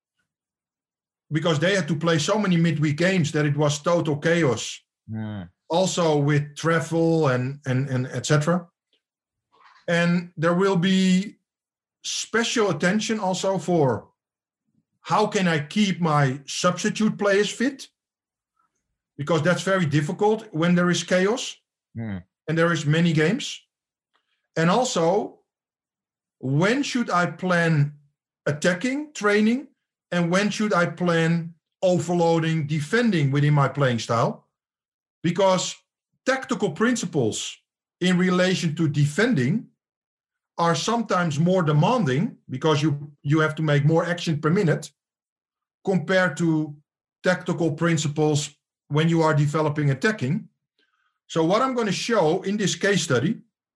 because they had to play so many midweek games that it was total chaos. Also with travel and etc. And there will be special attention also for how can I keep my substitute players fit? Because that's very difficult when there is chaos and there is many games. And also, when should I plan attacking training and when should I plan overloading, defending within my playing style? Because tactical principles in relation to defending are sometimes more demanding because you have to make more action per minute compared to tactical principles when you are developing attacking. So what I'm going to show in this case study,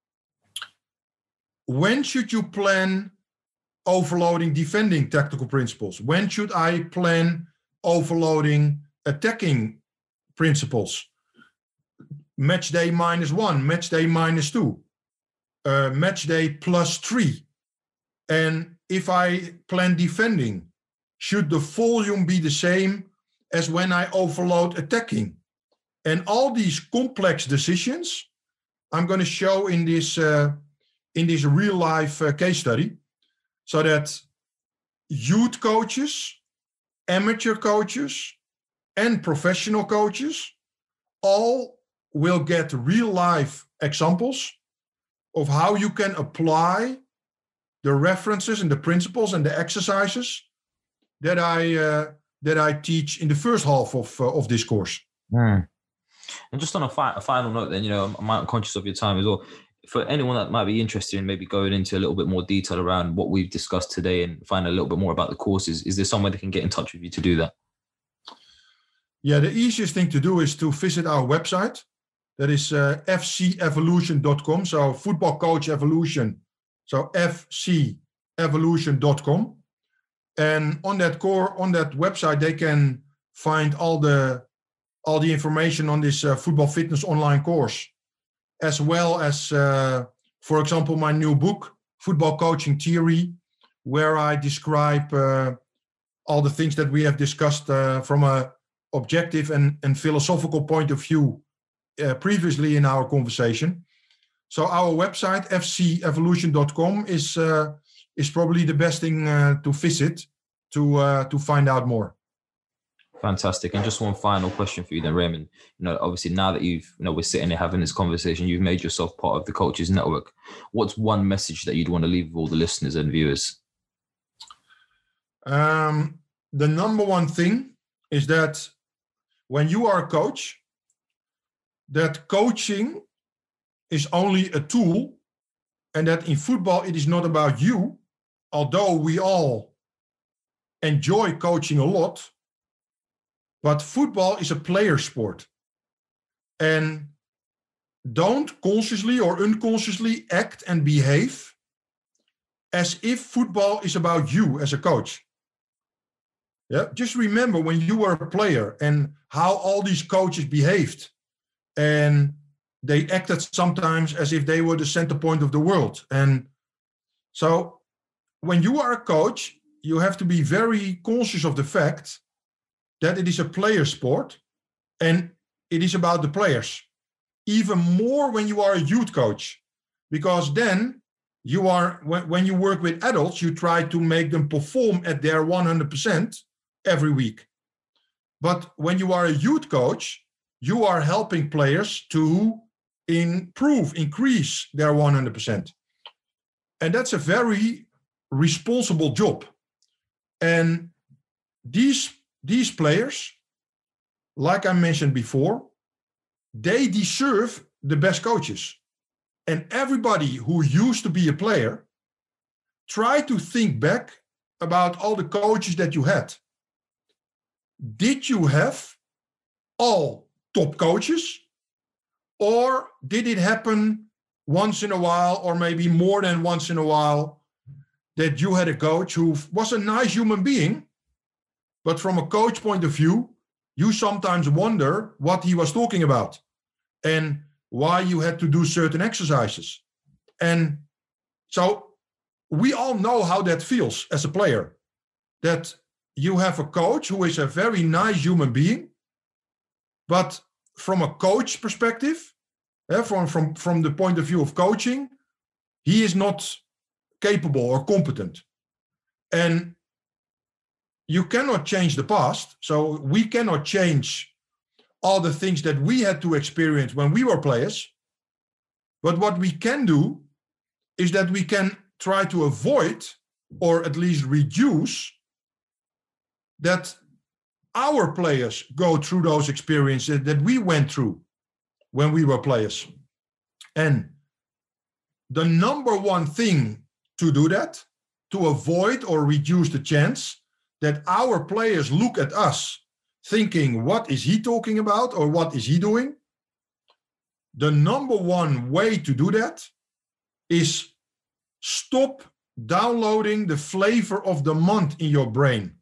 when should you plan overloading defending tactical principles? When should I plan overloading attacking principles? Match day -1, match day -2, match day +3. And if I plan defending, should the volume be the same as when I overload attacking? And all these complex decisions I'm going to show in this real life case study, so that youth coaches, amateur coaches, and professional coaches all will get real life examples of how you can apply the references and the principles and the exercises that I teach in the first half of this course. And just on a final note then, I'm conscious of your time as well. For anyone that might be interested in maybe going into a little bit more detail around what we've discussed today and find a little bit more about the courses, is there somewhere they can get in touch with you to do that? Yeah, the easiest thing to do is to visit our website. That is fcevolution.com. So football coach evolution. So fcevolution.com. And on that website, they can find all the information on this football fitness online course, as well as, for example, my new book, Football Coaching Theory, where I describe all the things that we have discussed from an objective and philosophical point of view previously in our conversation. So our website, fcevolution.com, is probably the best thing to visit to find out more. Fantastic. And just one final question for you then, Raymond. Obviously now that we're sitting here having this conversation, you've made yourself part of the Coaches Network. What's one message that you'd want to leave with all the listeners and viewers? The number one thing is that when you are a coach, that coaching is only a tool, and that in football it is not about you, although we all enjoy coaching a lot. But football is a player sport. And don't consciously or unconsciously act and behave as if football is about you as a coach. Yeah, just remember when you were a player and how all these coaches behaved. And they acted sometimes as if they were the center point of the world. And so when you are a coach, you have to be very conscious of the fact that it is a player sport and it is about the players. Even more when you are a youth coach, because then you are, when you work with adults, you try to make them perform at their 100% every week. But when you are a youth coach, you are helping players to increase their 100%. And that's a very responsible job. And these players, like I mentioned before, they deserve the best coaches. And everybody who used to be a player, try to think back about all the coaches that you had. Did you have all top coaches? Or did it happen once in a while, or maybe more than once in a while, that you had a coach who was a nice human being, but from a coach point of view, you sometimes wonder what he was talking about and why you had to do certain exercises. And so we all know how that feels as a player, that you have a coach who is a very nice human being, but from a coach perspective, from the point of view of coaching, he is not capable or competent. And you cannot change the past. So we cannot change all the things that we had to experience when we were players. But what we can do is that we can try to avoid, or at least reduce, that our players go through those experiences that we went through when we were players. And the number one thing to do that, to avoid or reduce the chance that our players look at us thinking, what is he talking about or what is he doing? The number one way to do that is stop downloading the flavor of the month in your brain.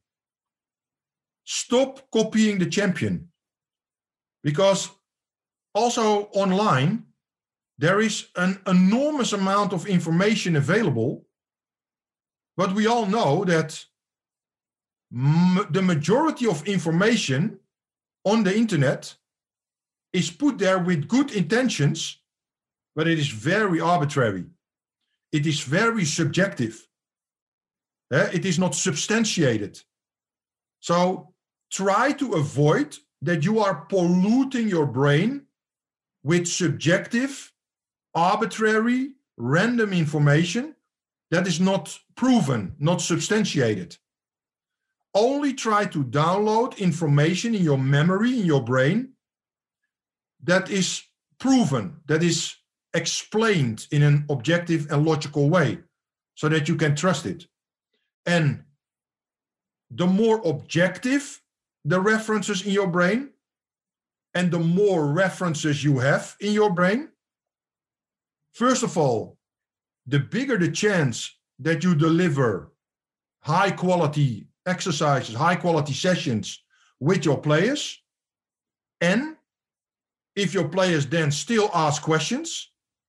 Stop copying the champion. Because also online, there is an enormous amount of information available, but we all know that the majority of information on the internet is put there with good intentions, but it is very arbitrary. It is very subjective. It is not substantiated. So try to avoid that you are polluting your brain with subjective, arbitrary, random information that is not proven, not substantiated. Only try to download information in your memory, in your brain, that is proven, that is explained in an objective and logical way, so that you can trust it. And the more objective the references in your brain, and the more references you have in your brain, first of all, the bigger the chance that you deliver high quality exercises, high quality sessions with your players. And if your players then still ask questions,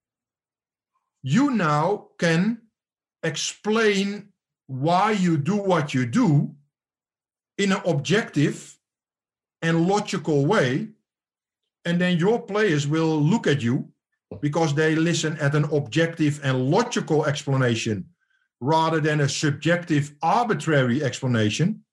you now can explain why you do what you do in an objective and logical way. And then your players will look at you because they listen at an objective and logical explanation rather than a subjective, arbitrary explanation.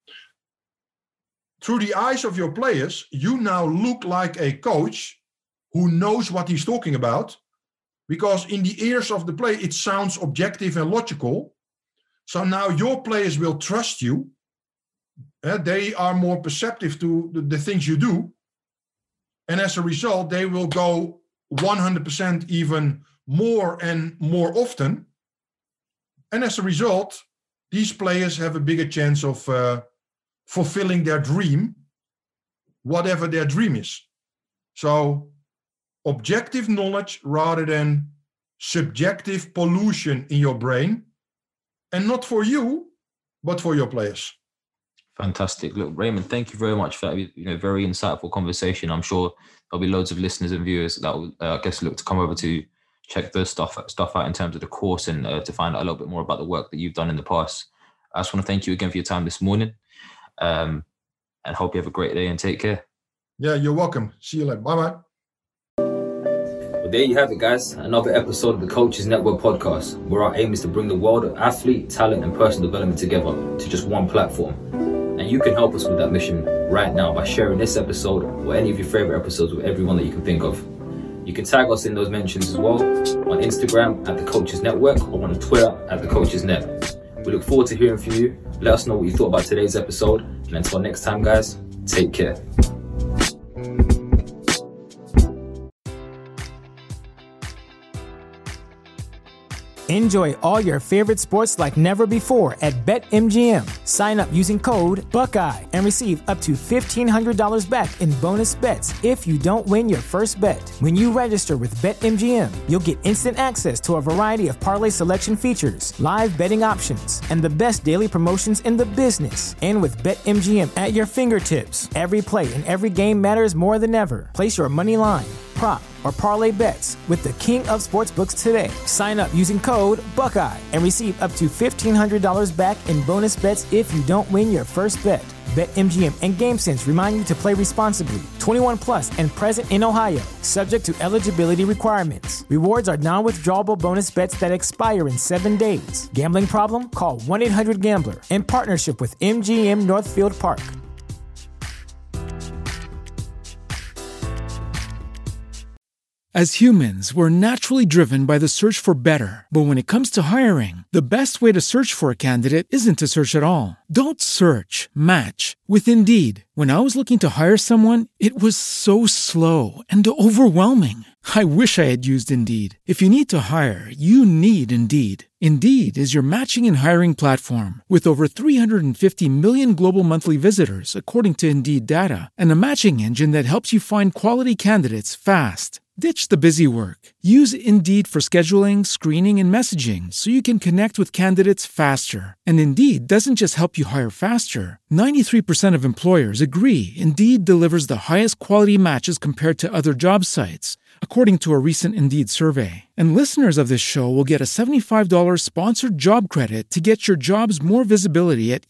Through the eyes of your players, you now look like a coach who knows what he's talking about, because in the ears of the player, it sounds objective and logical. So now your players will trust you. They are more perceptive to the things you do. And as a result, they will go 100% even more and more often. And as a result, these players have a bigger chance of fulfilling their dream, whatever their dream is. So objective knowledge rather than subjective pollution in your brain, and not for you, but for your players. Fantastic. Look, Raymond, thank you very much for that very insightful conversation. I'm sure there'll be loads of listeners and viewers that will, I guess, look to come over to check the stuff out in terms of the course and to find out a little bit more about the work that you've done in the past. I just want to thank you again for your time this morning, and hope you have a great day and take care. Yeah, you're welcome. See you later. Bye-bye. Well, there you have it, guys. Another episode of the Coaches Network podcast, where our aim is to bring the world of athlete, talent, and personal development together to just one platform. And you can help us with that mission right now by sharing this episode or any of your favorite episodes with everyone that you can think of. You can tag us in those mentions as well on Instagram at the Coaches Network or on Twitter at the Coaches Net. We look forward to hearing from you. Let us know what you thought about today's episode. And until next time, guys, take care. Enjoy all your favorite sports like never before at BetMGM. Sign up using code Buckeye and receive up to $1,500 back in bonus bets if you don't win your first bet. When you register with BetMGM, you'll get instant access to a variety of parlay selection features, live betting options, and the best daily promotions in the business. And with BetMGM at your fingertips, every play and every game matters more than ever. Place your money line, prop, or parlay bets with the king of sportsbooks today. Sign up using code Buckeye and receive up to $1,500 back in bonus bets if you don't win your first bet. BetMGM and GameSense remind you to play responsibly. 21 plus and present in Ohio, subject to eligibility requirements. Rewards are non-withdrawable bonus bets that expire in 7 days. Gambling problem? Call 1-800-GAMBLER. In partnership with MGM Northfield Park. As humans, we're naturally driven by the search for better. But when it comes to hiring, the best way to search for a candidate isn't to search at all. Don't search, match with Indeed. When I was looking to hire someone, it was so slow and overwhelming. I wish I had used Indeed. If you need to hire, you need Indeed. Indeed is your matching and hiring platform with over 350 million global monthly visitors, according to Indeed data, and a matching engine that helps you find quality candidates fast. Ditch the busy work. Use Indeed for scheduling, screening, and messaging so you can connect with candidates faster. And Indeed doesn't just help you hire faster. 93% of employers agree Indeed delivers the highest quality matches compared to other job sites, according to a recent Indeed survey. And listeners of this show will get a $75 sponsored job credit to get your jobs more visibility at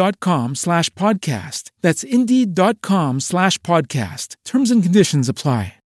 Indeed.com/podcast. That's Indeed.com/podcast. Terms and conditions apply.